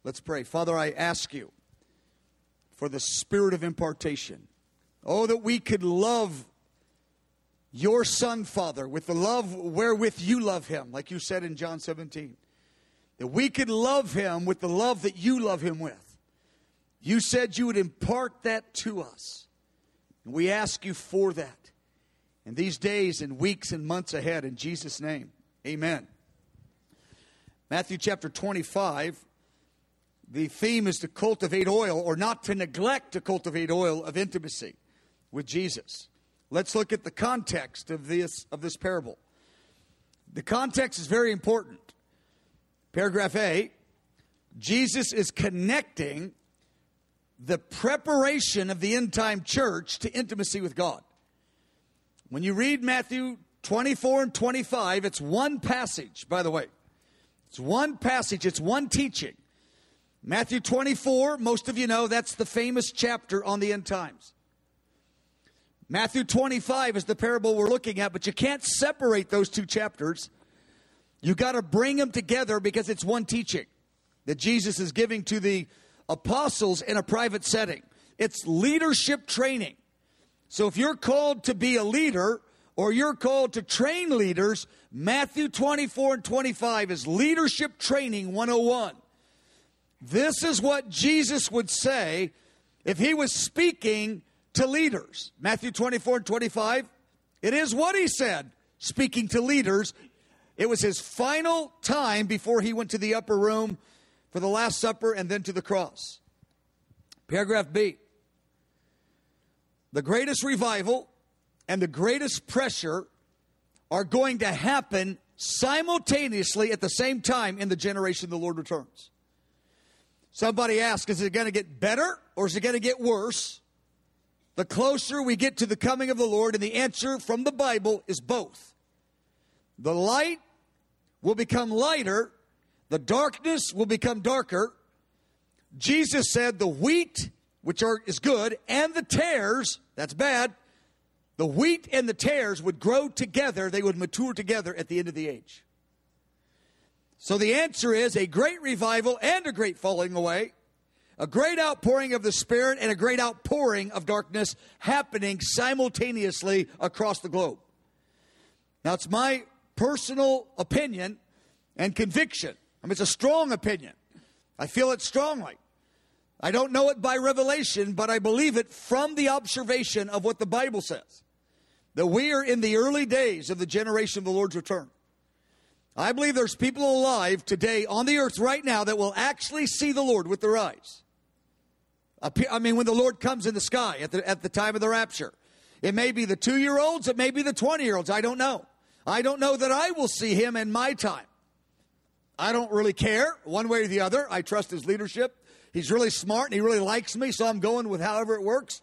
Let's pray. Father, I ask you for the spirit of impartation. Oh, that we could love your Son, Father, with the love wherewith you love him, like you said in John 17. That we could love him with the love that you love him with. You said you would impart that to us. And we ask you for that in these days and weeks and months ahead, in Jesus' name. Amen. Matthew chapter 25, the theme is to cultivate oil, or not to neglect to cultivate oil of intimacy with Jesus. Let's look at the context of this parable. The context is very important. Paragraph A, Jesus is connecting the preparation of the end-time church to intimacy with God. When you read Matthew 24 and 25, it's one passage, by the way. It's one passage, it's one teaching. Matthew 24, most of you know, that's the famous chapter on the end times. Matthew 25 is the parable we're looking at, but you can't separate those two chapters. You got to bring them together because it's one teaching that Jesus is giving to the apostles in a private setting. It's leadership training. So if you're called to be a leader or you're called to train leaders, Matthew 24 and 25 is leadership training 101. This is what Jesus would say if he was speaking to leaders. Matthew 24 and 25, it is what he said, speaking to leaders. It was his final time before he went to the upper room for the Last Supper and then to the cross. Paragraph B. The greatest revival and the greatest pressure are going to happen simultaneously at the same time in the generation the Lord returns. Somebody asked, is it going to get better or is it going to get worse the closer we get to the coming of the Lord? And the answer from the Bible is both. The light will become lighter, the darkness will become darker. Jesus said the wheat, which is good, and the tares, that's bad, the wheat and the tares would grow together, they would mature together at the end of the age. So the answer is a great revival and a great falling away, a great outpouring of the Spirit and a great outpouring of darkness happening simultaneously across the globe. Now, it's my personal opinion and conviction. I mean, it's a strong opinion. I feel it strongly. I don't know it by revelation, but I believe it from the observation of what the Bible says, that we are in the early days of the generation of the Lord's return. I believe there's people alive today on the earth right now that will actually see the Lord with their eyes. I mean, when the Lord comes in the sky at the time of the rapture. It may be the 2-year-olds, it may be the 20-year-olds. I don't know. I don't know that I will see him in my time. I don't really care one way or the other. I trust his leadership. He's really smart and he really likes me, so I'm going with however it works.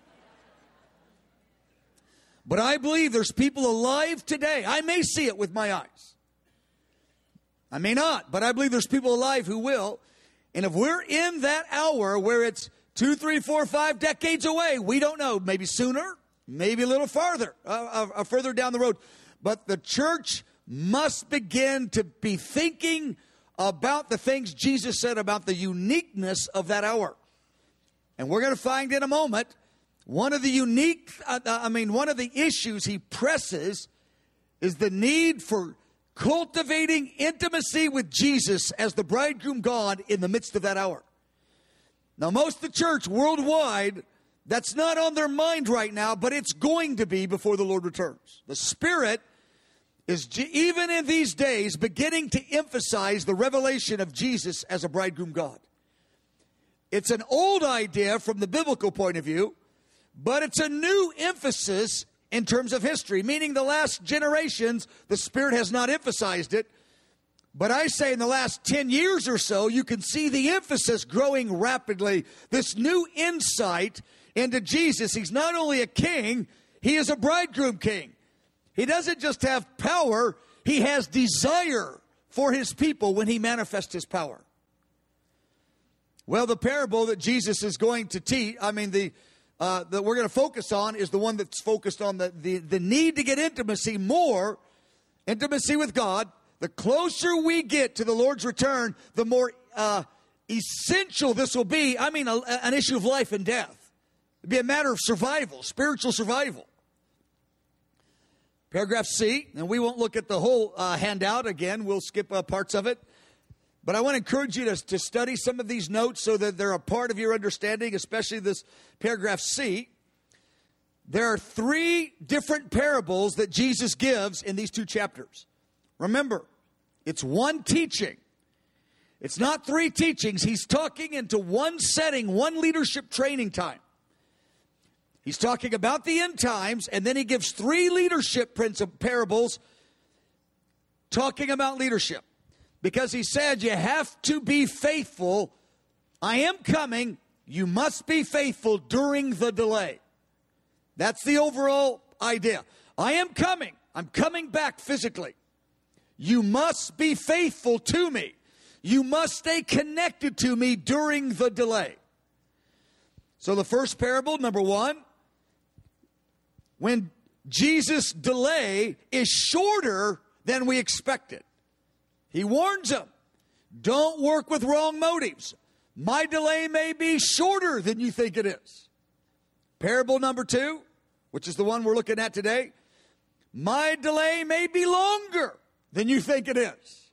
But I believe there's people alive today. I may see it with my eyes. I may not, but I believe there's people alive who will. And if we're in that hour where it's 2, 3, 4, 5 decades away, we don't know. Maybe sooner, maybe a little farther, further down the road. But the church must begin to be thinking about the things Jesus said about the uniqueness of that hour. And we're going to find in a moment one of the one of the issues he presses is the need for cultivating intimacy with Jesus as the bridegroom God in the midst of that hour. Now, most of the church worldwide, that's not on their mind right now, but it's going to be before the Lord returns. The Spirit is, even in these days, beginning to emphasize the revelation of Jesus as a bridegroom God. It's an old idea from the biblical point of view, but it's a new emphasis in terms of history, meaning the last generations, the Spirit has not emphasized it. But I say in the last 10 years or so, you can see the emphasis growing rapidly. This new insight into Jesus. He's not only a king, he is a bridegroom king. He doesn't just have power, he has desire for his people when he manifests his power. Well, the parable that Jesus is going to teach, that we're going to focus on is the one that's focused on the need to get intimacy with God. The closer we get to the Lord's return, the more essential this will be. I mean, an issue of life and death. It'd be a matter of survival, spiritual survival. Paragraph C, and we won't look at the whole handout again. We'll skip parts of it. But I want to encourage you to study some of these notes so that they're a part of your understanding, especially this paragraph C. There are 3 different parables that Jesus gives in these 2 chapters. Remember, it's one teaching. It's not 3 teachings. He's talking into one setting, one leadership training time. He's talking about the end times, and then he gives 3 leadership parables talking about leadership. Because he said, you have to be faithful. I am coming. You must be faithful during the delay. That's the overall idea. I am coming. I'm coming back physically. You must be faithful to me. You must stay connected to me during the delay. So the first parable, number 1, when Jesus' delay is shorter than we expected. He warns them, don't work with wrong motives. My delay may be shorter than you think it is. Parable number 2, which is the one we're looking at today. My delay may be longer than you think it is.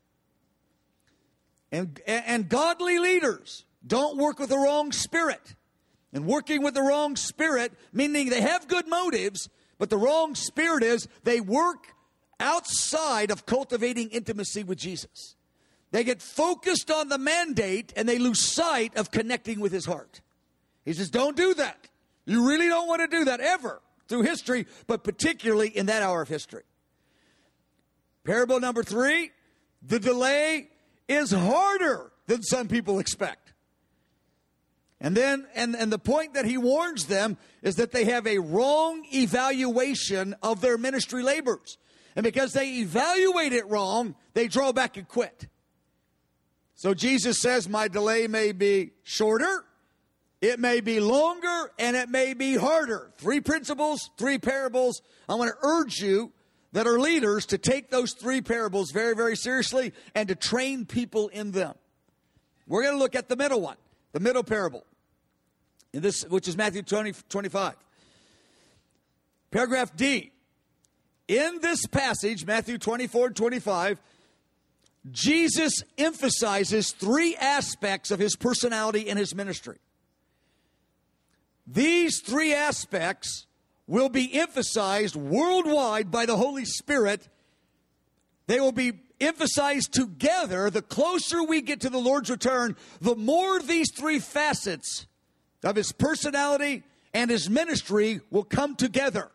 And godly leaders don't work with the wrong spirit. And working with the wrong spirit, meaning they have good motives, but the wrong spirit is they work outside of cultivating intimacy with Jesus. They get focused on the mandate and they lose sight of connecting with his heart. He says, don't do that. You really don't want to do that ever through history, but particularly in that hour of history. Parable number 3, the delay is harder than some people expect. And then, and the point that he warns them is that they have a wrong evaluation of their ministry labors. And because they evaluate it wrong, they draw back and quit. So Jesus says, my delay may be shorter, it may be longer, and it may be harder. 3 principles, 3 parables. I want to urge you that are leaders to take those 3 parables very, very seriously and to train people in them. We're going to look at the middle one, the middle parable, in this, which is Matthew 20:25. Paragraph D. In this passage, Matthew 24:25, Jesus emphasizes 3 aspects of his personality and his ministry. These 3 aspects will be emphasized worldwide by the Holy Spirit. They will be emphasized together. The closer we get to the Lord's return, the more these 3 facets of his personality and his ministry will come together.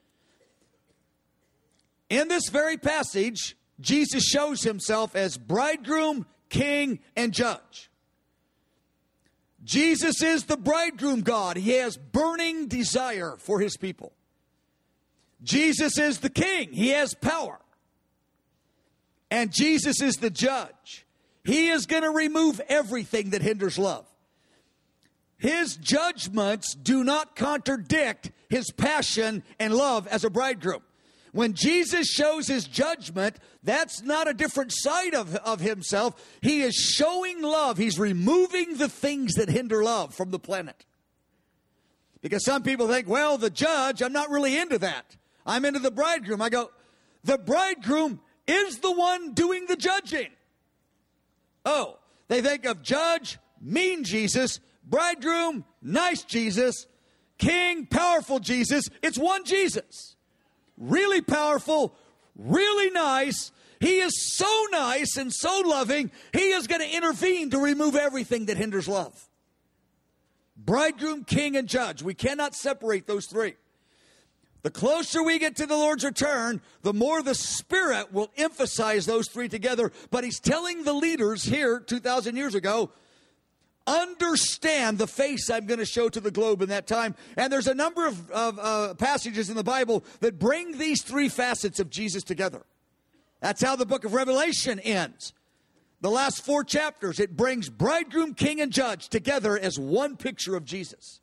In this very passage, Jesus shows himself as bridegroom, king, and judge. Jesus is the bridegroom God. He has burning desire for his people. Jesus is the king. He has power. And Jesus is the judge. He is going to remove everything that hinders love. His judgments do not contradict his passion and love as a bridegroom. When Jesus shows his judgment, that's not a different side of himself. He is showing love. He's removing the things that hinder love from the planet. Because some people think, well, the judge, I'm not really into that. I'm into the bridegroom. I go, the bridegroom is the one doing the judging. Oh, they think of judge, mean Jesus, bridegroom, nice Jesus, king, powerful Jesus. It's one Jesus. Really powerful, really nice. He is so nice and so loving, he is going to intervene to remove everything that hinders love. Bridegroom, king, and judge. We cannot separate those 3. The closer we get to the Lord's return, the more the Spirit will emphasize those 3 together. But he's telling the leaders here 2,000 years ago, understand the face I'm going to show to the globe in that time. And there's a number of passages in the Bible that bring these 3 facets of Jesus together. That's how the book of Revelation ends. The last 4 chapters, it brings bridegroom, king, and judge together as one picture of Jesus.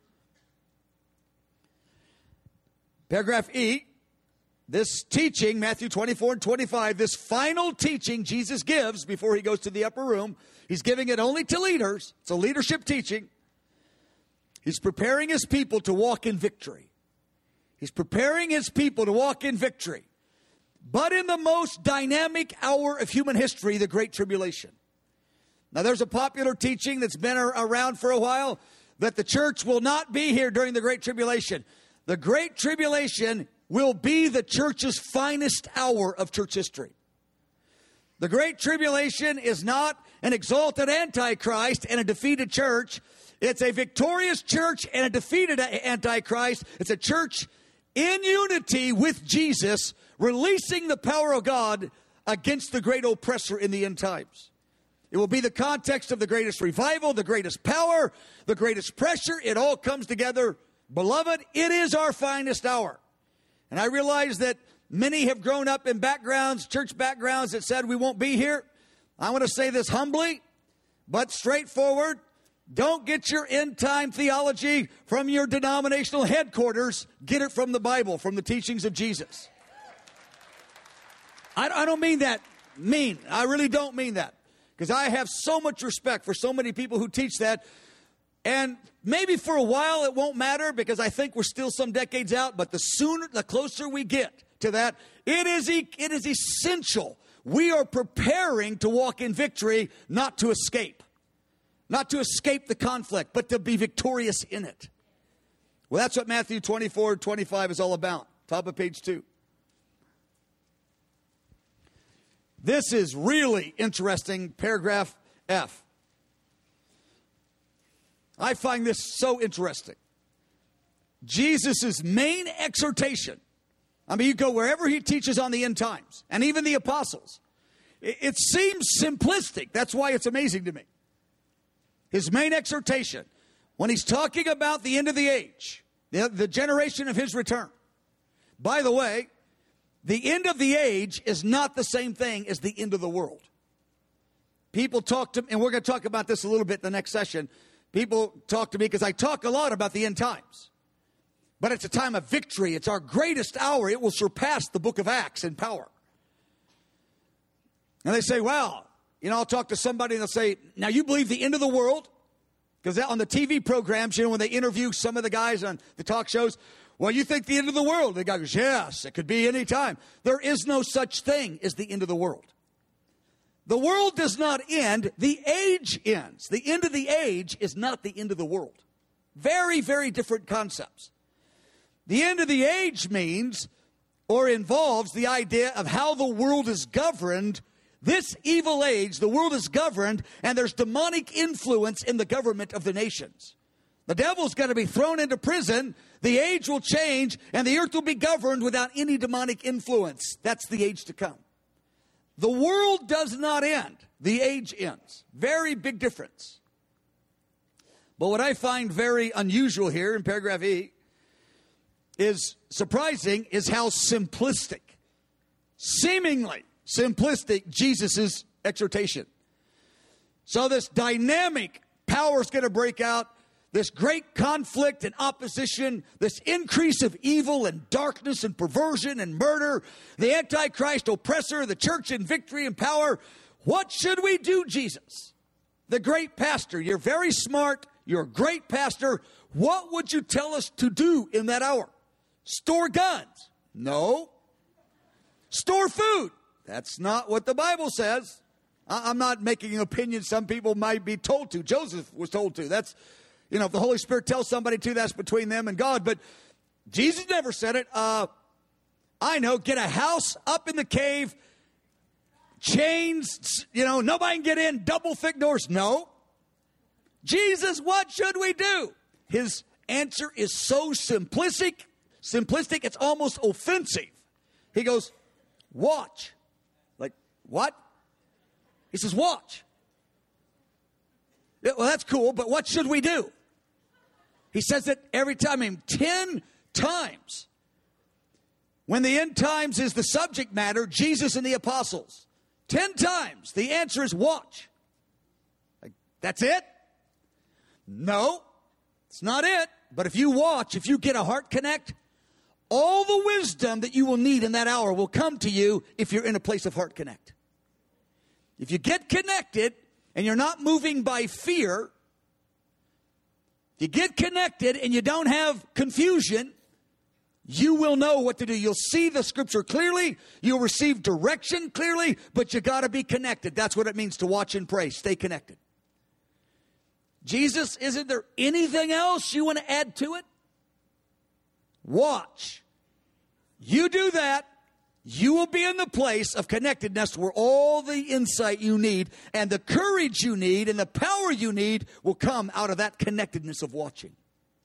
Paragraph E, this teaching, Matthew 24 and 25, this final teaching Jesus gives before he goes to the upper room, He's giving it only to leaders. It's a leadership teaching. He's preparing his people to walk in victory. He's preparing his people to walk in victory. But in the most dynamic hour of human history, the Great Tribulation. Now, there's a popular teaching that's been around for a while that the church will not be here during the Great Tribulation. The Great Tribulation will be the church's finest hour of church history. The Great Tribulation is not an exalted Antichrist and a defeated church. It's a victorious church and a defeated Antichrist. It's a church in unity with Jesus, releasing the power of God against the great oppressor in the end times. It will be the context of the greatest revival, the greatest power, the greatest pressure. It all comes together. Beloved, it is our finest hour. And I realize that many have grown up in backgrounds, church backgrounds that said we won't be here. I want to say this humbly, but straightforward. Don't get your end-time theology from your denominational headquarters. Get it from the Bible, from the teachings of Jesus. I don't mean that mean. I really don't mean that. Because I have so much respect for so many people who teach that. And maybe for a while it won't matter because I think we're still some decades out. But the closer we get to that, it is essential. We are preparing to walk in victory, not to escape. Not to escape the conflict, but to be victorious in it. Well, that's what Matthew 24:25 is all about. Top of page 2. This is really interesting, paragraph F. I find this so interesting. Jesus' main exhortation. I mean, you go wherever he teaches on the end times, and even the apostles. It seems simplistic. That's why it's amazing to me. His main exhortation, when he's talking about the end of the age, the generation of his return. By the way, the end of the age is not the same thing as the end of the world. People talk to me, and we're going to talk about this a little bit in the next session. People talk to me because I talk a lot about the end times. But it's a time of victory. It's our greatest hour. It will surpass the book of Acts in power. And they say, well, I'll talk to somebody and they'll say, now you believe the end of the world? Because on the TV programs, when they interview some of the guys on the talk shows, well, you think the end of the world? The guy goes, yes, it could be any time. There is no such thing as the end of the world. The world does not end. The age ends. The end of the age is not the end of the world. Very, very different concepts. The end of the age means or involves the idea of how the world is governed. This evil age, the world is governed, and there's demonic influence in the government of the nations. The devil's going to be thrown into prison, the age will change, and the earth will be governed without any demonic influence. That's the age to come. The world does not end. The age ends. Very big difference. But what I find very unusual here in paragraph E is surprising is how simplistic, seemingly simplistic, Jesus' exhortation. So this dynamic power is going to break out. This great conflict and opposition, this increase of evil and darkness and perversion and murder, the Antichrist oppressor, the church in victory and power. What should we do, Jesus? The great pastor. You're very smart. You're a great pastor. What would you tell us to do in that hour? Store guns? No. Store food? That's not what the Bible says. I'm not making an opinion some people might be told to. Joseph was told to. That's, if the Holy Spirit tells somebody to, that's between them and God. But Jesus never said it. I know, get a house up in the cave, chains, nobody can get in, double thick doors. No. Jesus, what should we do? His answer is so simplistic, it's almost offensive. He goes, watch. Like, what? He says, watch. Well, that's cool, but what should we do? He says it every time, 10 times. When the end times is the subject matter, Jesus and the apostles. 10 times, the answer is watch. Like, that's it? No, it's not it. But if you watch, if you get a heart connect, all the wisdom that you will need in that hour will come to you if you're in a place of heart connect. If you get connected and you're not moving by fear, you get connected and you don't have confusion, you will know what to do. You'll see the Scripture clearly. You'll receive direction clearly, but you got to be connected. That's what it means to watch and pray. Stay connected. Jesus, isn't there anything else you want to add to it? Watch. You do that, you will be in the place of connectedness where all the insight you need and the courage you need and the power you need will come out of that connectedness of watching.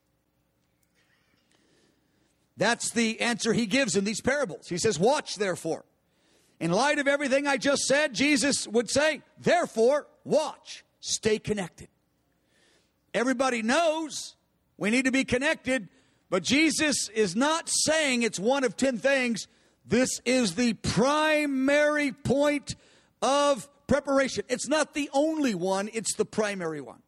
That's the answer he gives in these parables. He says, watch therefore. In light of everything I just said, Jesus would say, therefore, watch. Stay connected. Everybody knows we need to be connected, but Jesus is not saying it's one of 10 things. This is the primary point of preparation. It's not the only one, it's the primary one.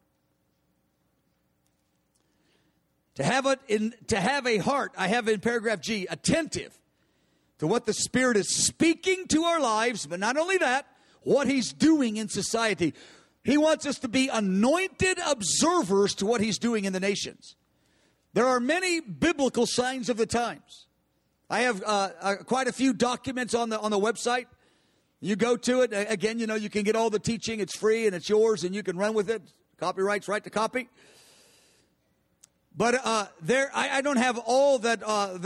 To have a heart, I have in paragraph G, attentive to what the Spirit is speaking to our lives, but not only that, what He's doing in society. He wants us to be anointed observers to what He's doing in the nations. There are many biblical signs of the times. I have quite a few documents on the website. You go to it. Again, you know, you can get all the teaching. It's free and it's yours and you can run with it. Copyright's right to copy. But I don't have all that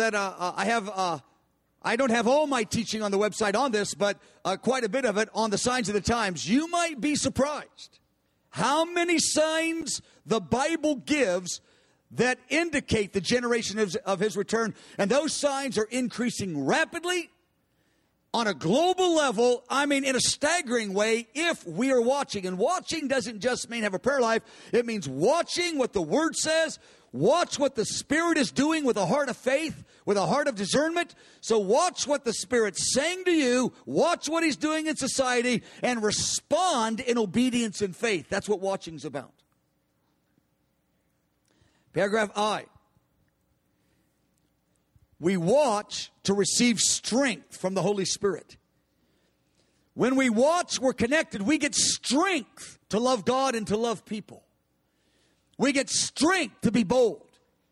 I don't have all my teaching on the website on this, but quite a bit of it on the signs of the times. You might be surprised how many signs the Bible gives that indicate the generation of His return. And those signs are increasing rapidly on a global level. I mean, in a staggering way, if we are watching. And watching doesn't just mean have a prayer life. It means watching what the Word says. Watch what the Spirit is doing with a heart of faith, with a heart of discernment. So watch what the Spirit's saying to you. Watch what He's doing in society and respond in obedience and faith. That's what watching's about. Paragraph I. We watch to receive strength from the Holy Spirit. When we watch, we're connected. We get strength to love God and to love people. We get strength to be bold.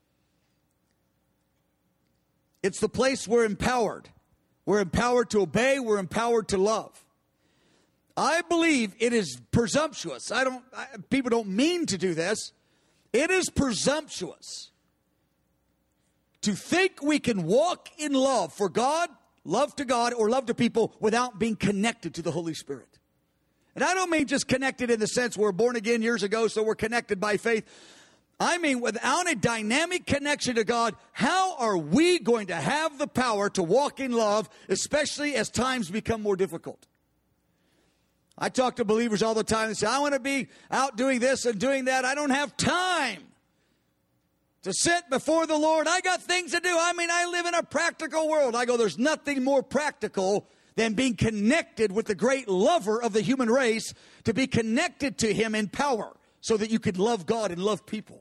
It's the place we're empowered. We're empowered to obey. We're empowered to love. I believe it is presumptuous. People don't mean to do this. It is presumptuous to think we can walk in love for God, love to God, or love to people without being connected to the Holy Spirit. And I don't mean just connected in the sense we're born again years ago, so we're connected by faith. I mean, without a dynamic connection to God, how are we going to have the power to walk in love, especially as times become more difficult? I talk to believers all the time and say, I want to be out doing this and doing that. I don't have time to sit before the Lord. I got things to do. I mean, I live in a practical world. I go, there's nothing more practical than being connected with the great lover of the human race, to be connected to Him in power so that you can love God and love people.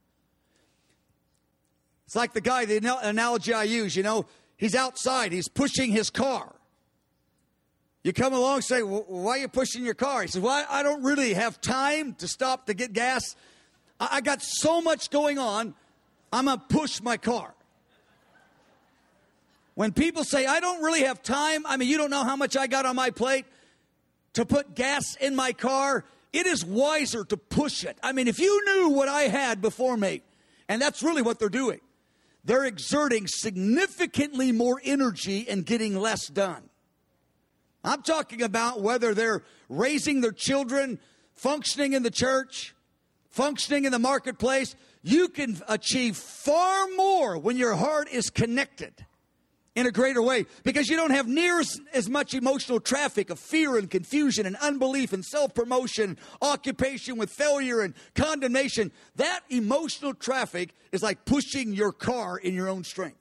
It's like the guy, the analogy I use, you know, he's outside, he's pushing his car. You come along and say, well, why are you pushing your car? He says, well, I don't really have time to stop to get gas. I got so much going on, I'm going to push my car. When people say, I don't really have time, I mean, you don't know how much I got on my plate to put gas in my car. It is wiser to push it. I mean, if you knew what I had before me, and that's really what they're doing. They're exerting significantly more energy and getting less done. I'm talking about whether they're raising their children, functioning in the church, functioning in the marketplace. You can achieve far more when your heart is connected in a greater way, because you don't have near as much emotional traffic of fear and confusion and unbelief and self-promotion, occupation with failure and condemnation. That emotional traffic is like pushing your car in your own strength.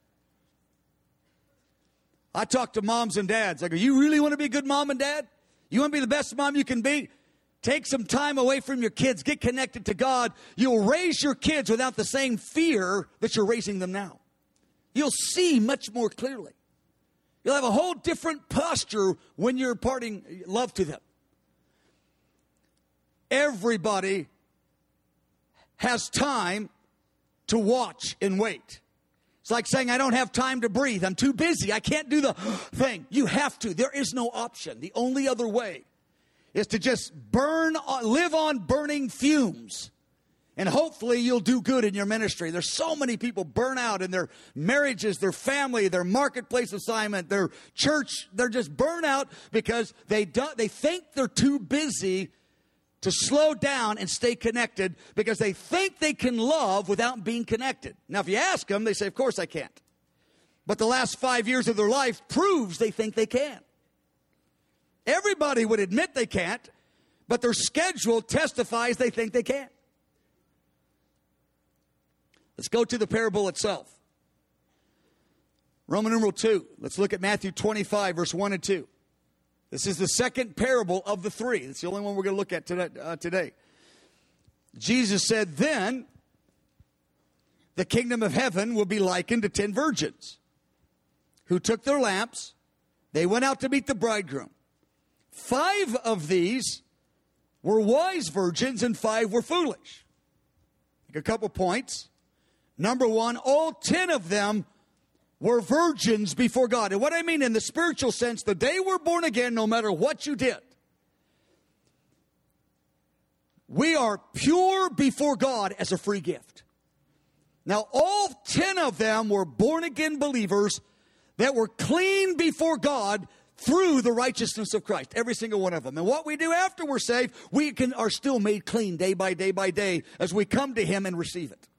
I talk to moms and dads. I go, you really want to be a good mom and dad? You want to be the best mom you can be? Take some time away from your kids. Get connected to God. You'll raise your kids without the same fear that you're raising them now. You'll see much more clearly. You'll have a whole different posture when you're imparting love to them. everybody has time to watch and wait. It's like saying, I don't have time to breathe. I'm too busy. I can't do the thing. You have to. There is no option. The only other way is to just live on burning fumes. And hopefully you'll do good in your ministry. There's so many people burn out in their marriages, their family, their marketplace assignment, their church. They're just burnt out because they think they're too busy to slow down and stay connected because they think they can love without being connected. Now, if you ask them, they say, of course I can't. But the last 5 years of their life proves they think they can. Everybody would admit they can't, but their schedule testifies they think they can. Let's go to the parable itself. Roman numeral 2. Let's look at Matthew 25, verse 1 and 2. This is the second parable of the three. It's the only one we're going to look at today. Jesus said, then the kingdom of heaven will be likened to 10 virgins who took their lamps. They went out to meet the bridegroom. 5 of these were wise virgins and 5 were foolish. A couple points. Number 1, all 10 of them were virgins before God. And what I mean in the spiritual sense, the day we're born again, no matter what you did, we are pure before God as a free gift. Now, all 10 of them were born again believers that were clean before God through the righteousness of Christ. Every single one of them. And what we do after we're saved, we are still made clean day by day by day as we come to Him and receive it.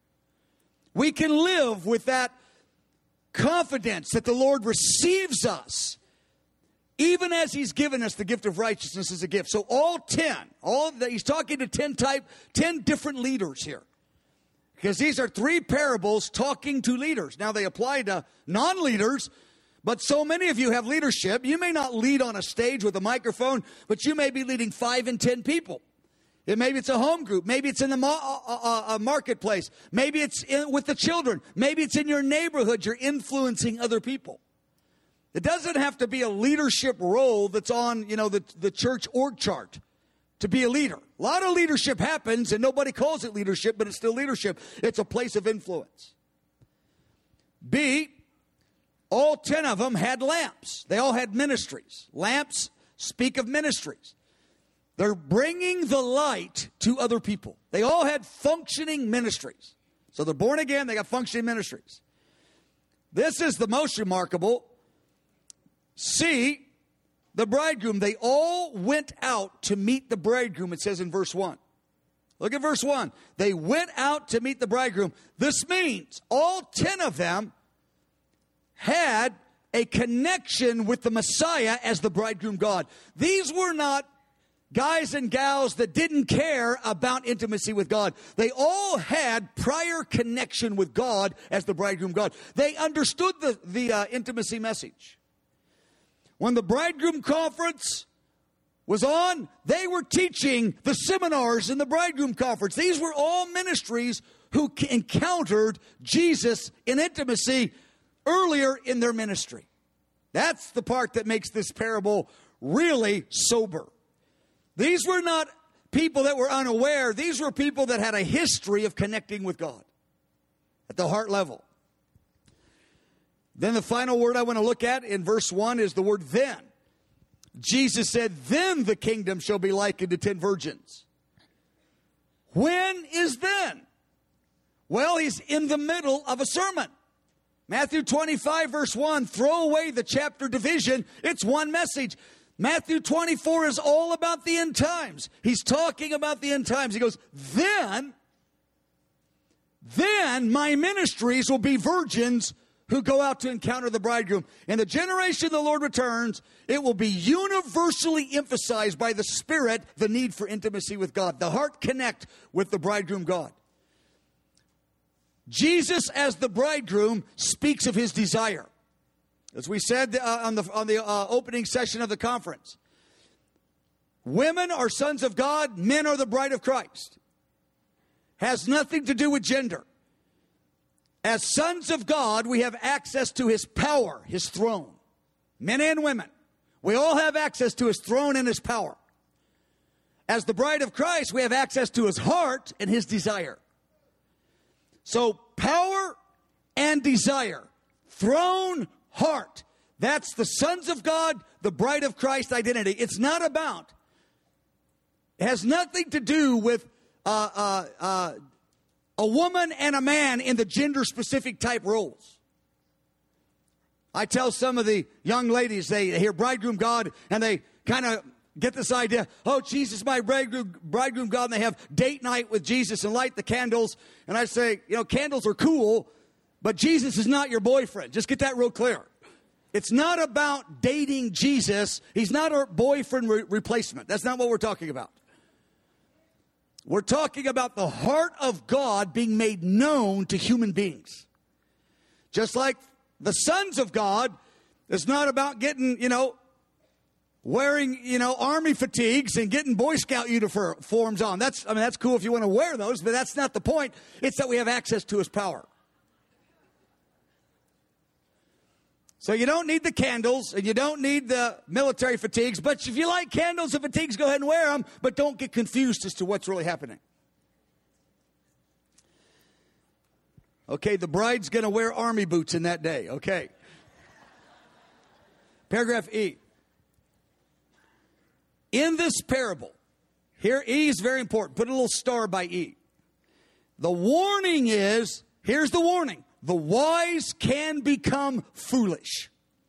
We can live with that confidence that the Lord receives us, even as He's given us the gift of righteousness as a gift. So all 10, He's talking to 10 different leaders here. Because these are 3 parables talking to leaders. Now they apply to non-leaders, but so many of you have leadership. You may not lead on a stage with a microphone, but you may be leading 5 and 10 people. Maybe it's a home group. Maybe it's in the marketplace. Maybe it's with the children. Maybe it's in your neighborhood. You're influencing other people. It doesn't have to be a leadership role that's on, the church org chart to be a leader. A lot of leadership happens, and nobody calls it leadership, but it's still leadership. It's a place of influence. B, all 10 of them had lamps. They all had ministries. Lamps speak of ministries. They're bringing the light to other people. They all had functioning ministries. So they're born again, they got functioning ministries. This is the most remarkable. See, the bridegroom, they all went out to meet the bridegroom, it says in verse 1. Look at verse 1. They went out to meet the bridegroom. This means all 10 of them had a connection with the Messiah as the bridegroom God. These were not guys and gals that didn't care about intimacy with God. They all had prior connection with God as the bridegroom God. They understood the intimacy message. When the bridegroom conference was on, they were teaching the seminars in the bridegroom conference. These were all ministries who encountered Jesus in intimacy earlier in their ministry. That's the part that makes this parable really sober. These were not people that were unaware. These were people that had a history of connecting with God at the heart level. Then the final word I want to look at in verse 1 is the word then. Jesus said, then the kingdom shall be likened to 10 virgins. When is then? Well, He's in the middle of a sermon. Matthew 25, verse 1, throw away the chapter division. It's one message. Matthew 24 is all about the end times. He's talking about the end times. He goes, then my ministries will be virgins who go out to encounter the bridegroom. In the generation the Lord returns, it will be universally emphasized by the Spirit the need for intimacy with God. The heart connect with the bridegroom God. Jesus as the bridegroom speaks of His desire. As we said on the opening session of the conference, women are sons of God, men are the bride of Christ. Has nothing to do with gender. As sons of God, we have access to His power, His throne. Men and women. We all have access to His throne and His power. as the bride of Christ, we have access to his heart and his desire. So power and desire, throne, heart. That's the sons of God, the bride of Christ identity. It's not about, it has nothing to do with a woman and a man in the gender-specific type roles. I tell some of the young ladies, they hear bridegroom God, and they kind of get this idea, oh, Jesus, my bridegroom God, and they have date night with Jesus and light the candles. And I say, candles are cool, but Jesus is not your boyfriend. Just get that real clear. It's not about dating Jesus. He's not our boyfriend replacement. That's not what we're talking about. We're talking about the heart of God being made known to human beings. Just like the sons of God is not about getting, wearing, army fatigues and getting Boy Scout uniforms on. That's cool if you want to wear those, but that's not the point. It's that we have access to his power. So you don't need the candles and you don't need the military fatigues, but if you like candles and fatigues, go ahead and wear them, but don't get confused as to what's really happening. Okay, the bride's going to wear army boots in that day. Okay. Paragraph E. In this parable, here E is very important. Put a little star by E. The warning is, here's the warning. The wise can become foolish.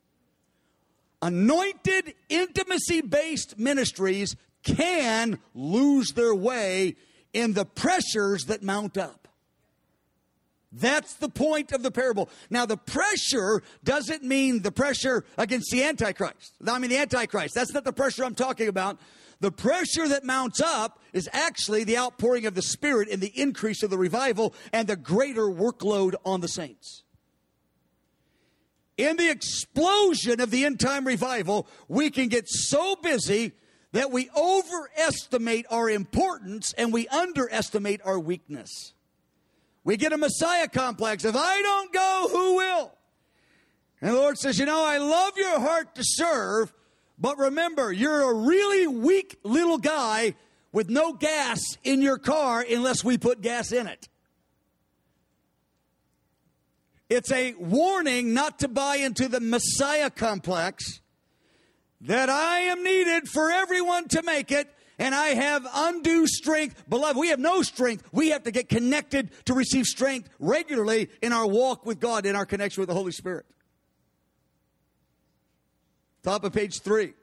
Anointed, intimacy-based ministries can lose their way in the pressures that mount up. That's the point of the parable. Now, the pressure doesn't mean the pressure against the Antichrist. The Antichrist. That's not the pressure I'm talking about. The pressure that mounts up is actually the outpouring of the Spirit and the increase of the revival and the greater workload on the saints. In the explosion of the end-time revival, we can get so busy that we overestimate our importance and we underestimate our weakness. We get a Messiah complex. If I don't go, who will? And the Lord says, I love your heart to serve, but remember, you're a really weak little guy with no gas in your car unless we put gas in it. It's a warning not to buy into the Messiah complex, that I am needed for everyone to make it, and I have undue strength. Beloved, we have no strength. We have to get connected to receive strength regularly in our walk with God, in our connection with the Holy Spirit. Top of page 3.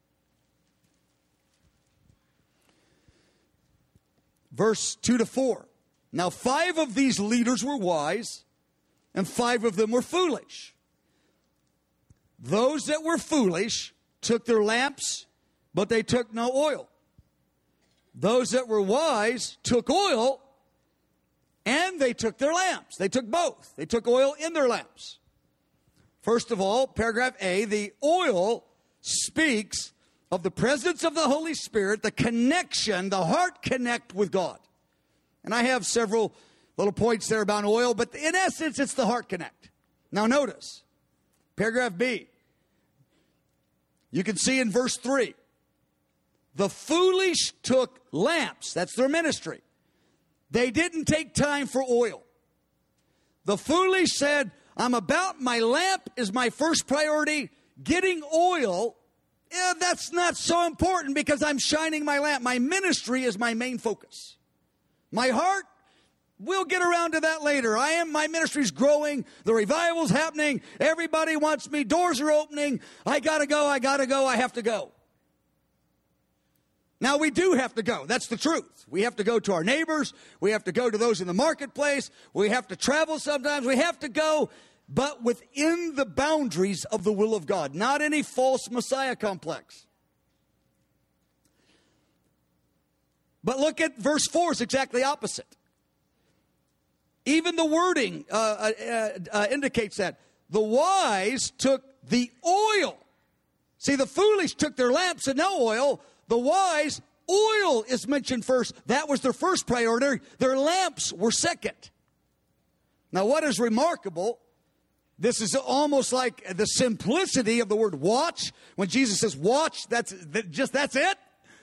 Verse 2 to 4. Now 5 of these leaders were wise, and 5 of them were foolish. Those that were foolish took their lamps, but they took no oil. Those that were wise took oil, and they took their lamps. They took both. They took oil in their lamps. First of all, paragraph A, the oil speaks of the presence of the Holy Spirit, the connection, the heart connect with God. And I have several little points there about oil, but in essence, it's the heart connect. Now notice, paragraph B, you can see in verse 3, the foolish took lamps. That's their ministry. They didn't take time for oil. The foolish said, my lamp is my first priority. Getting oil, that's not so important because I'm shining my lamp. My ministry is my main focus. My heart, we'll get around to that later. My ministry's growing. The revival's happening. Everybody wants me. Doors are opening. I gotta go. I have to go. Now, we do have to go. That's the truth. We have to go to our neighbors. We have to go to those in the marketplace. We have to travel sometimes. We have to go, but within the boundaries of the will of God. Not any false Messiah complex. But look at verse 4. It's exactly opposite. Even the wording indicates that. The wise took the oil. See, the foolish took their lamps and no oil. The wise, oil is mentioned first. That was their first priority. Their lamps were second. Now, what is remarkable, this is almost like the simplicity of the word watch. When Jesus says watch, that's it.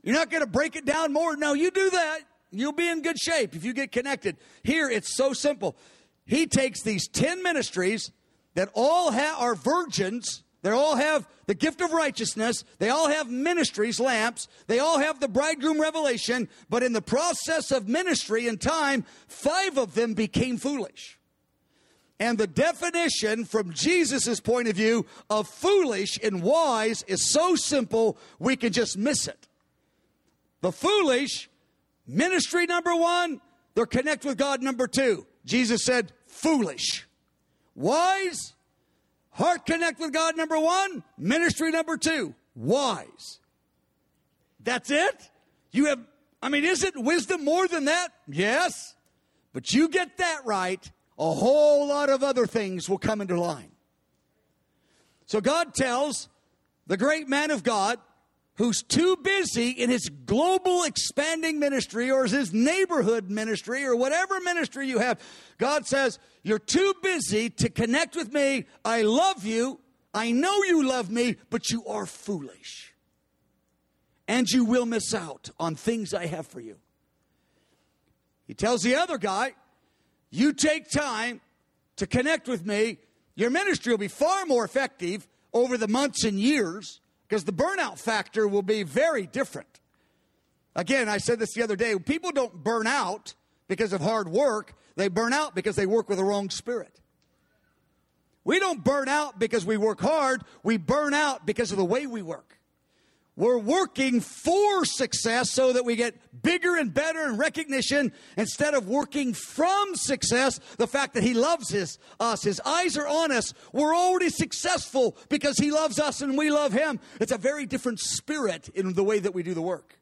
You're not going to break it down more. No, you do that. You'll be in good shape if you get connected. Here, it's so simple. He takes these 10 ministries that all are virgins. They all have the gift of righteousness. They all have ministries, lamps. They all have the bridegroom revelation. But in the process of ministry and time, 5 of them became foolish. And the definition from Jesus' point of view of foolish and wise is so simple, we can just miss it. The foolish, ministry number 1, they're connect with God number 2. Jesus said, foolish. Wise, heart connect with God number 1, ministry number 2, wise. That's it? Isn't wisdom more than that? Yes. But you get that right, a whole lot of other things will come into line. So God tells the great man of God, who's too busy in his global expanding ministry or his neighborhood ministry or whatever ministry you have, God says, you're too busy to connect with me. I love you. I know you love me, but you are foolish. And you will miss out on things I have for you. He tells the other guy, you take time to connect with me. Your ministry will be far more effective over the months and years, because the burnout factor will be very different. Again, I said this the other day. People don't burn out because of hard work. They burn out because they work with the wrong spirit. We don't burn out because we work hard. We burn out because of the way we work. We're working for success so that we get bigger and better in recognition instead of working from success, the fact that He loves us. His eyes are on us. We're already successful because He loves us and we love Him. It's a very different spirit in the way that we do the work.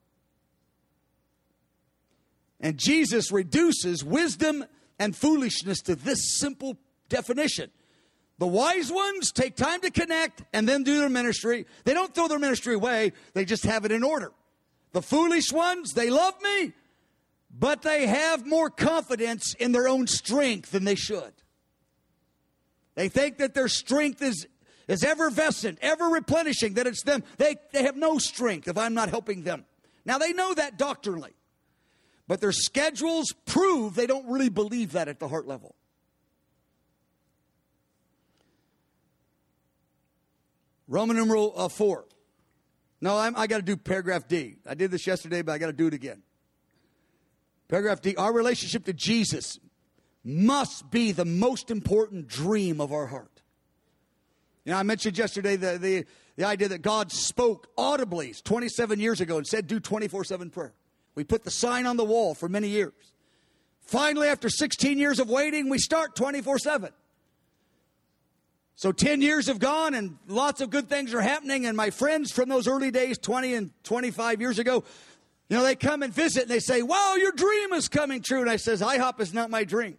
And Jesus reduces wisdom and foolishness to this simple definition. The wise ones take time to connect and then do their ministry. They don't throw their ministry away. They just have it in order. The foolish ones, they love me, but they have more confidence in their own strength than they should. They think that their strength is effervescent, ever replenishing, that it's them. They have no strength if I'm not helping them. Now, they know that doctrinally, but their schedules prove they don't really believe that at the heart level. Roman numeral 4. No, I got to do paragraph D. I did this yesterday, but I got to do it again. Paragraph D. Our relationship to Jesus must be the most important dream of our heart. You know, I mentioned yesterday the idea that God spoke audibly 27 years ago and said, do 24/7 prayer. We put the sign on the wall for many years. Finally, after 16 years of waiting, we start 24/7. So 10 years have gone and lots of good things are happening. And my friends from those early days, 20 and 25 years ago, you know, they come and visit and they say, wow, your dream is coming true. And I says, IHOP is not my dream.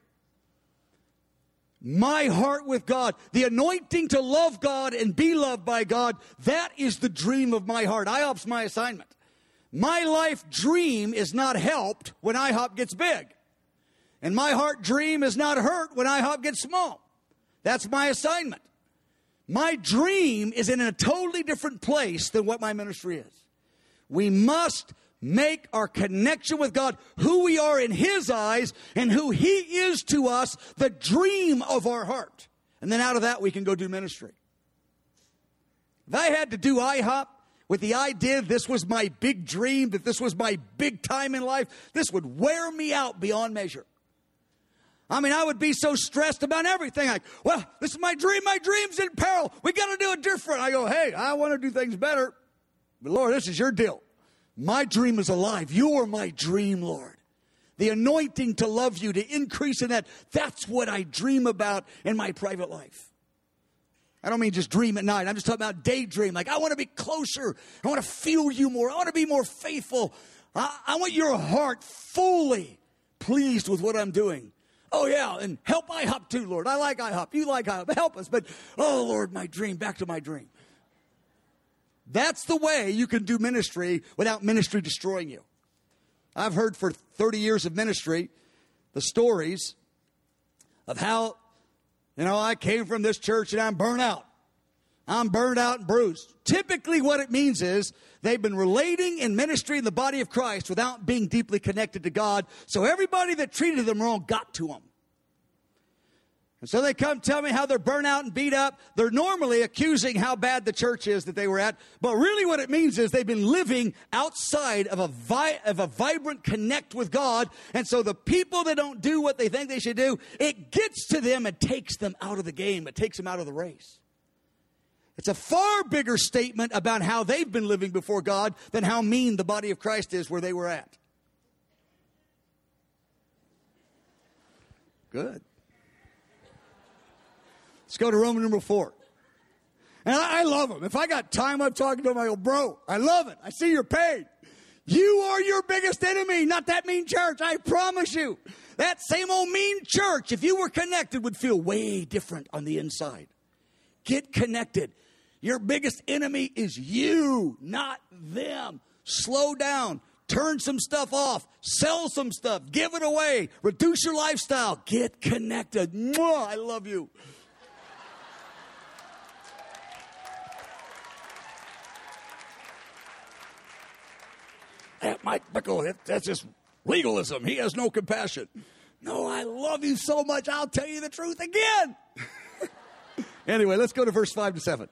My heart with God, the anointing to love God and be loved by God, that is the dream of my heart. IHOP's my assignment. My life dream is not helped when IHOP gets big. And my heart dream is not hurt when IHOP gets small. That's my assignment. My dream is in a totally different place than what my ministry is. We must make our connection with God, who we are in His eyes and who He is to us, the dream of our heart. And then out of that, we can go do ministry. If I had to do IHOP with the idea this was my big dream, that this was my big time in life, this would wear me out beyond measure. I mean, I would be so stressed about everything. Like, well, this is my dream. My dream's in peril. We got to do it different. I go, hey, I want to do things better. But Lord, this is your deal. My dream is alive. You are my dream, Lord. The anointing to love you, to increase in that. That's what I dream about in my private life. I don't mean just dream at night. I'm just talking about daydream. Like, I want to be closer. I want to feel you more. I want to be more faithful. I want your heart fully pleased with what I'm doing. Oh, yeah, and help IHOP too, Lord. I like IHOP. You like IHOP. Help us. But, oh, Lord, my dream, back to my dream. That's the way you can do ministry without ministry destroying you. I've heard for 30 years of ministry the stories of how, you know, I came from this church and I'm burnt out. I'm burned out and bruised. Typically what it means is they've been relating in ministry in the body of Christ without being deeply connected to God. So everybody that treated them wrong got to them. And so they come tell me how they're burnt out and beat up. They're normally accusing how bad the church is that they were at. But really what it means is they've been living outside of a vibrant connect with God. And so the people that don't do what they think they should do, it gets to them and takes them out of the game. It takes them out of the race. It's a far bigger statement about how they've been living before God than how mean the body of Christ is where they were at. Good. Let's go to Roman number 4. And I love them. If I got time, I'm talking to them. I go, bro, I love it. I see your pain. You are your biggest enemy, not that mean church. I promise you. That same old mean church, if you were connected, would feel way different on the inside. Get connected. Your biggest enemy is you, not them. Slow down. Turn some stuff off. Sell some stuff. Give it away. Reduce your lifestyle. Get connected. Mwah, I love you. That Mike Bickle, that's just legalism. He has no compassion. No, I love you so much, I'll tell you the truth again. Anyway, let's go to verse 5 to 7.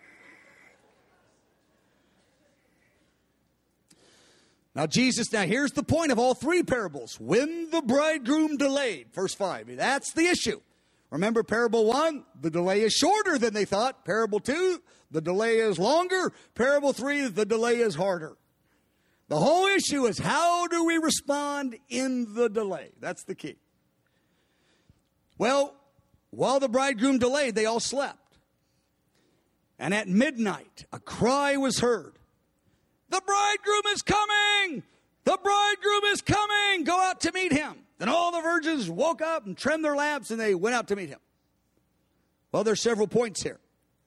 Now here's the point of all three parables. When the bridegroom delayed, verse 5, that's the issue. Remember parable 1, the delay is shorter than they thought. Parable 2, the delay is longer. Parable 3, the delay is harder. The whole issue is how do we respond in the delay? That's the key. Well, while the bridegroom delayed, they all slept. And at midnight, a cry was heard. The bridegroom is coming! The bridegroom is coming! Go out to meet him. Then all the virgins woke up and trimmed their lamps, and they went out to meet him. Well, there's several points here.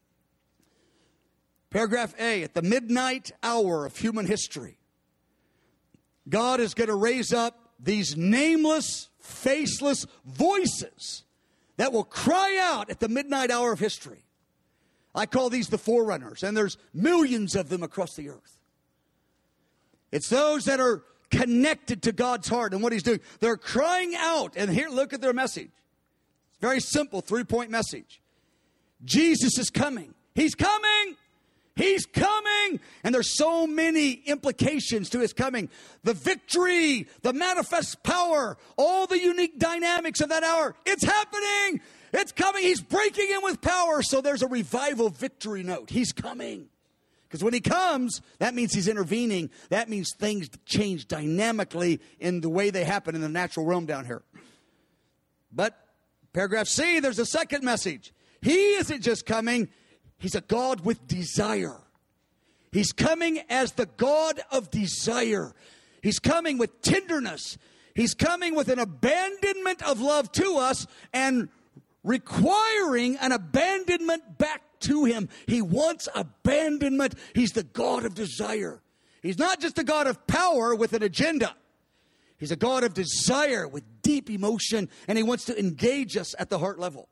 Paragraph A, at the midnight hour of human history, God is going to raise up these nameless, faceless voices that will cry out at the midnight hour of history. I call these the forerunners, and there's millions of them across the earth. It's those that are connected to God's heart and what he's doing. They're crying out, and here, look at their message. It's very simple, 3-point message. Jesus is coming. He's coming. He's coming. And there's so many implications to his coming. The victory, the manifest power, all the unique dynamics of that hour. It's happening. It's coming. He's breaking in with power. So there's a revival victory note. He's coming. Because when he comes, that means he's intervening. That means things change dynamically in the way they happen in the natural realm down here. But paragraph C, there's a second message. He isn't just coming. He's a God with desire. He's coming as the God of desire. He's coming with tenderness. He's coming with an abandonment of love to us and requiring an abandonment back to him. He wants abandonment. He's the God of desire. He's not just a God of power with an agenda. He's a God of desire with deep emotion, and he wants to engage us at the heart level.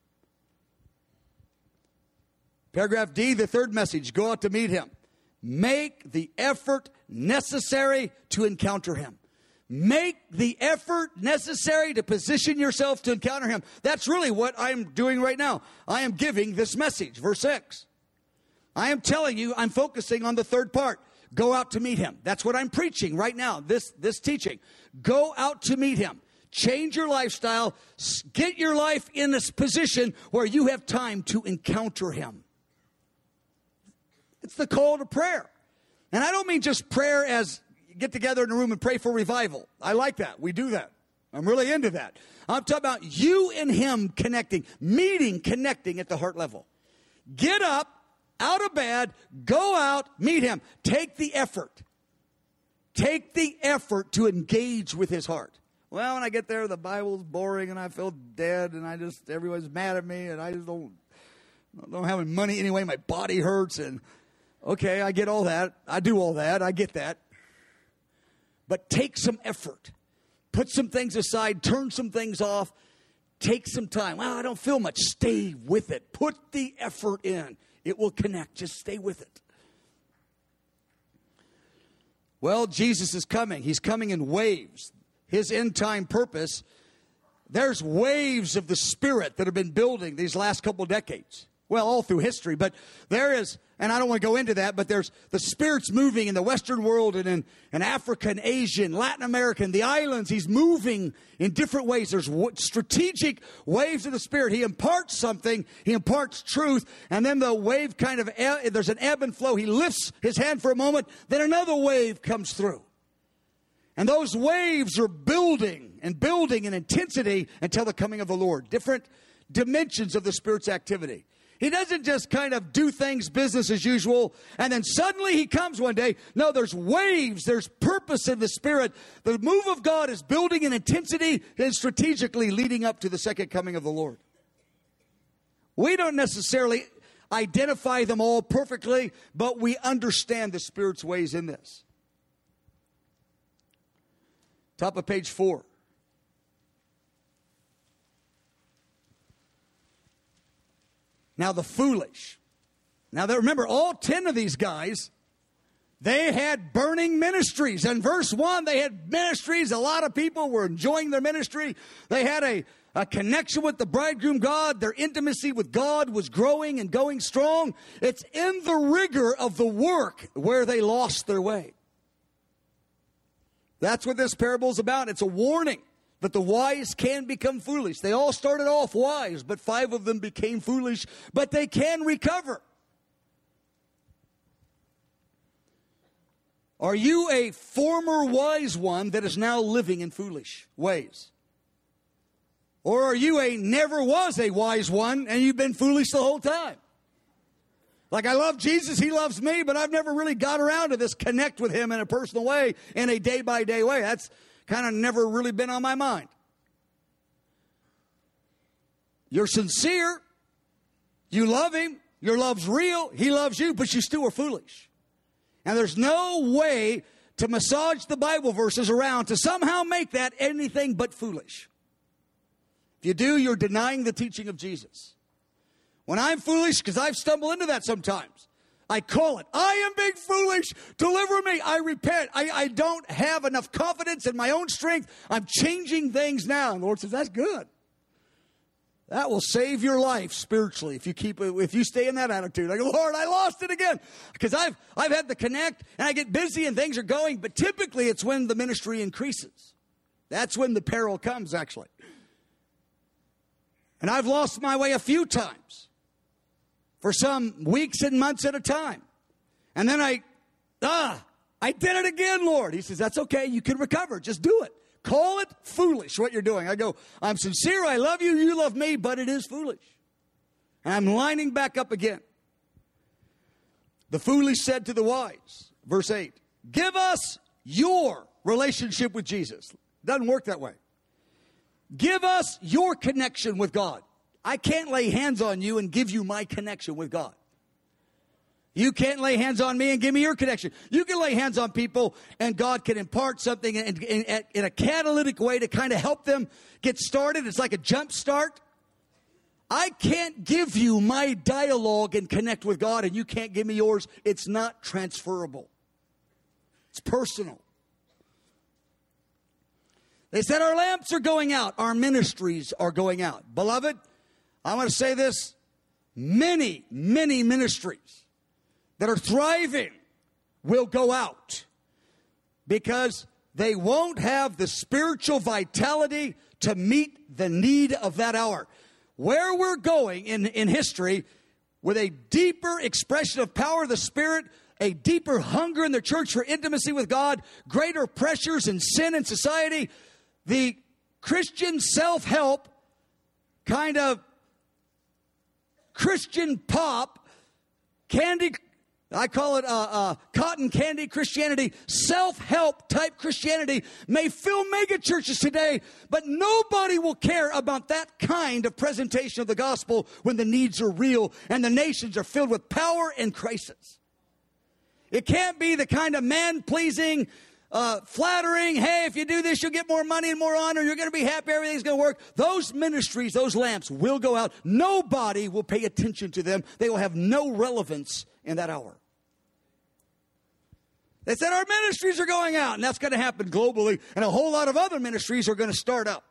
Paragraph D, the third message, go out to meet him. Make the effort necessary to encounter him. Make the effort necessary to position yourself to encounter him. That's really what I'm doing right now. I am giving this message, verse 6. I am telling you, I'm focusing on the third part. Go out to meet him. That's what I'm preaching right now, this teaching. Go out to meet him. Change your lifestyle. Get your life in this position where you have time to encounter him. It's the call to prayer. And I don't mean just prayer as get together in a room and pray for revival. I like that. We do that. I'm really into that. I'm talking about you and him connecting, meeting, connecting at the heart level. Get up, out of bed, go out, meet him. Take the effort. Take the effort to engage with his heart. Well, when I get there, the Bible's boring and I feel dead and everyone's mad at me and I just don't have any money anyway. My body hurts and okay, I get all that. I do all that. I get that. But take some effort. Put some things aside. Turn some things off. Take some time. Well, I don't feel much. Stay with it. Put the effort in. It will connect. Just stay with it. Well, Jesus is coming. He's coming in waves. His end-time purpose, there's waves of the Spirit that have been building these last couple of decades. Well, all through history. But there is, and I don't want to go into that, but there's the Spirit's moving in the Western world and in Africa and Asia and Latin America and the islands. He's moving in different ways. There's strategic waves of the Spirit. He imparts something. He imparts truth. And then the wave kind of, there's an ebb and flow. He lifts his hand for a moment. Then another wave comes through. And those waves are building and building in intensity until the coming of the Lord. Different dimensions of the Spirit's activity. He doesn't just kind of do things business as usual, and then suddenly he comes one day. No, there's waves. There's purpose in the Spirit. The move of God is building in intensity and strategically leading up to the second coming of the Lord. We don't necessarily identify them all perfectly, but we understand the Spirit's ways in this. Top of page 4. Now the foolish. Now remember, all 10 of these guys, they had burning ministries. In verse 1, they had ministries. A lot of people were enjoying their ministry. They had a connection with the bridegroom God. Their intimacy with God was growing and going strong. It's in the rigor of the work where they lost their way. That's what this parable is about. It's a warning that the wise can become foolish. They all started off wise, but 5 of them became foolish, but they can recover. Are you a former wise one that is now living in foolish ways? Or are you a never was a wise one and you've been foolish the whole time? Like, I love Jesus, he loves me, but I've never really got around to this connect with him in a personal way, in a day-by-day way. That's kind of never really been on my mind. You're sincere. You love him. Your love's real. He loves you, but you still are foolish. And there's no way to massage the Bible verses around to somehow make that anything but foolish. If you do, you're denying the teaching of Jesus. When I'm foolish, because I've stumbled into that sometimes, I call it, I am being foolish, deliver me, I repent. I don't have enough confidence in my own strength. I'm changing things now. And the Lord says, that's good. That will save your life spiritually if you stay in that attitude. I go, Lord, I lost it again. Because I've had to connect and I get busy and things are going, but typically it's when the ministry increases. That's when the peril comes, actually. And I've lost my way a few times. For some weeks and months at a time. And then I did it again, Lord. He says, that's okay. You can recover. Just do it. Call it foolish, what you're doing. I go, I'm sincere. I love you. You love me. But it is foolish. And I'm lining back up again. The foolish said to the wise, verse 8, give us your relationship with Jesus. Doesn't work that way. Give us your connection with God. I can't lay hands on you and give you my connection with God. You can't lay hands on me and give me your connection. You can lay hands on people and God can impart something in a catalytic way to kind of help them get started. It's like a jump start. I can't give you my dialogue and connect with God and you can't give me yours. It's not transferable. It's personal. They said our lamps are going out. Our ministries are going out. Beloved, I want to say this. Many, many ministries that are thriving will go out because they won't have the spiritual vitality to meet the need of that hour. Where we're going in history with a deeper expression of power of the Spirit, a deeper hunger in the church for intimacy with God, greater pressures in sin and society, the Christian self-help kind of Christian pop, candy, I call it cotton candy Christianity, self-help type Christianity may fill mega churches today, but nobody will care about that kind of presentation of the gospel when the needs are real and the nations are filled with power and crisis. It can't be the kind of man-pleasing, flattering, hey, if you do this, you'll get more money and more honor, you're going to be happy, everything's going to work. Those ministries, those lamps will go out. Nobody will pay attention to them. They will have no relevance in that hour. They said our ministries are going out, and that's going to happen globally, and a whole lot of other ministries are going to start up.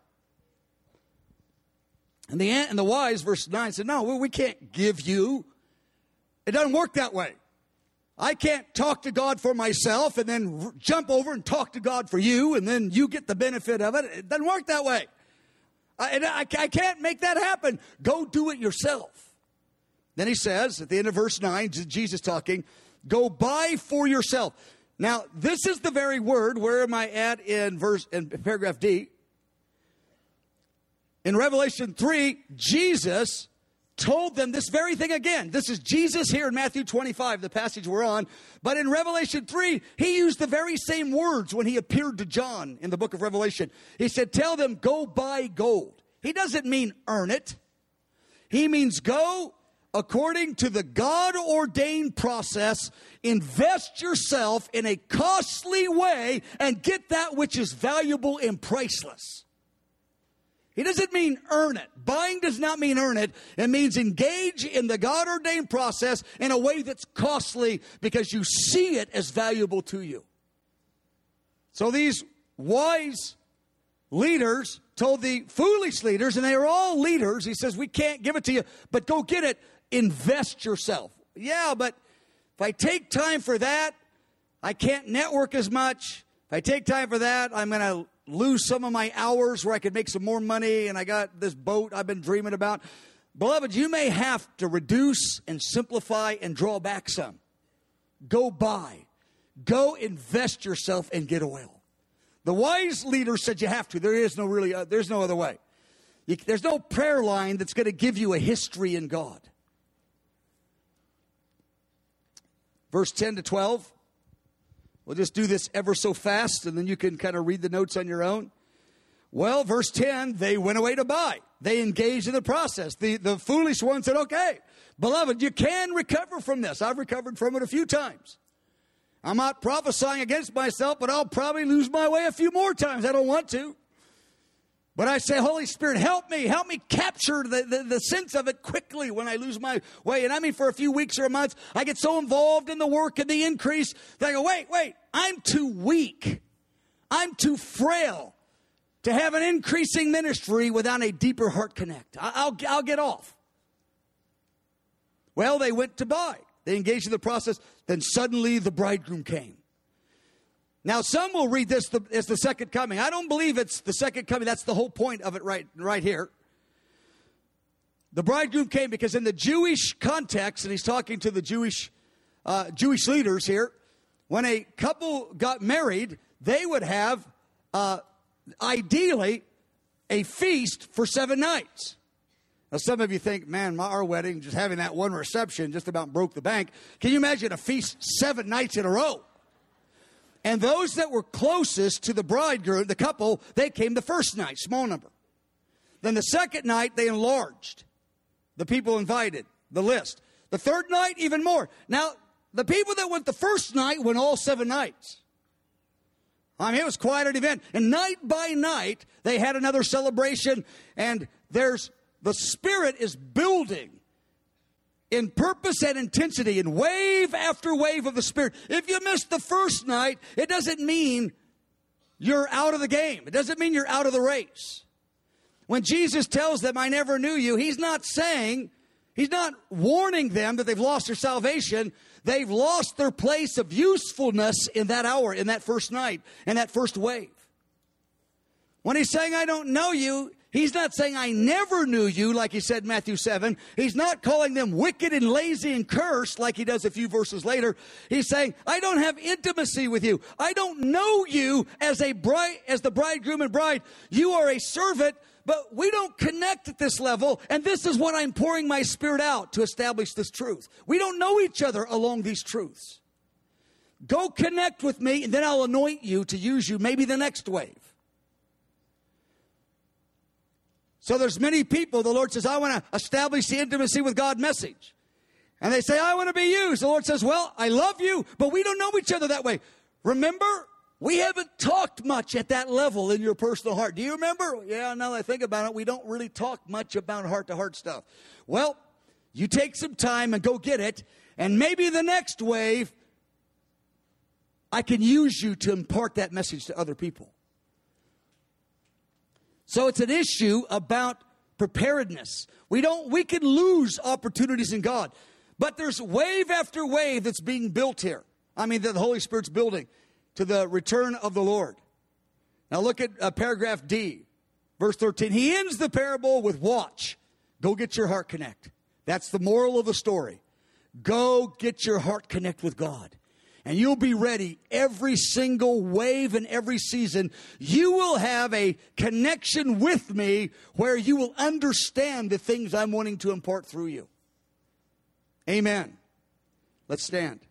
And the wise, verse 9, said, no, we can't give you. It doesn't work that way. I can't talk to God for myself and then jump over and talk to God for you, and then you get the benefit of it. It doesn't work that way. I can't make that happen. Go do it yourself. Then he says, at the end of verse 9, Jesus talking, go buy for yourself. Now, this is the very word. Where am I at in paragraph D? In Revelation 3, Jesus told them this very thing again. This is Jesus here in Matthew 25, the passage we're on. But in Revelation 3, he used the very same words when he appeared to John in the book of Revelation. He said, tell them, go buy gold. He doesn't mean earn it. He means go according to the God-ordained process, invest yourself in a costly way and get that which is valuable and priceless. He doesn't mean earn it. Buying does not mean earn it. It means engage in the God-ordained process in a way that's costly because you see it as valuable to you. So these wise leaders told the foolish leaders, and they are all leaders, he says, we can't give it to you, but go get it. Invest yourself. Yeah, but if I take time for that, I can't network as much. If I take time for that, I'm going to lose some of my hours where I could make some more money, and I got this boat I've been dreaming about. Beloved, you may have to reduce and simplify and draw back some. Go buy. Go invest yourself and get oil. The wise leader said you have to. There's no other way. There's no prayer line that's going to give you a history in God. Verse 10 to 12. We'll just do this ever so fast, and then you can kind of read the notes on your own. Well, verse 10, they went away to buy. They engaged in the process. The foolish one said, okay, beloved, you can recover from this. I've recovered from it a few times. I'm not prophesying against myself, but I'll probably lose my way a few more times. I don't want to. But I say, Holy Spirit, help me capture the sense of it quickly when I lose my way. And I mean, for a few weeks or a month, I get so involved in the work and the increase that I go, wait, I'm too weak. I'm too frail to have an increasing ministry without a deeper heart connect. I'll get off. Well, they went to buy. They engaged in the process. Then suddenly the bridegroom came. Now, some will read this as the second coming. I don't believe it's the second coming. That's the whole point of it right here. The bridegroom came because in the Jewish context, and he's talking to the Jewish leaders here, when a couple got married, they would have, ideally, a feast for 7 nights. Now, some of you think, man, our wedding, just having that one reception just about broke the bank. Can you imagine a feast 7 nights in a row? And those that were closest to the bridegroom, the couple, they came the first night, small number. Then the second night, they enlarged the people invited, the list. The third night, even more. Now, the people that went the first night went all 7 nights. I mean, it was quite an event. And night by night, they had another celebration. And the Spirit is building in purpose and intensity, in wave after wave of the Spirit. If you missed the first night, it doesn't mean you're out of the game. It doesn't mean you're out of the race. When Jesus tells them, I never knew you, he's not warning them that they've lost their salvation. They've lost their place of usefulness in that hour, in that first night, in that first wave. When he's saying, I don't know you, he's not saying, I never knew you, like he said in Matthew 7. He's not calling them wicked and lazy and cursed, like he does a few verses later. He's saying, I don't have intimacy with you. I don't know you as the bridegroom and bride. You are a servant, but we don't connect at this level, and this is what I'm pouring my Spirit out to establish this truth. We don't know each other along these truths. Go connect with me, and then I'll anoint you to use you maybe the next wave. So there's many people, the Lord says, I want to establish the intimacy with God message. And they say, I want to be used. The Lord says, well, I love you, but we don't know each other that way. Remember We haven't talked much at that level in your personal heart. Do you remember? Yeah, now that I think about it, we don't really talk much about heart-to-heart stuff. Well, you take some time and go get it, and maybe the next wave, I can use you to impart that message to other people. So it's an issue about preparedness. We can lose opportunities in God. But there's wave after wave that's being built here. I mean, that the Holy Spirit's building to the return of the Lord. Now look at paragraph D, verse 13. He ends the parable with watch. Go get your heart connect. That's the moral of the story. Go get your heart connect with God. And you'll be ready every single wave and every season. You will have a connection with me where you will understand the things I'm wanting to impart through you. Amen. Let's stand.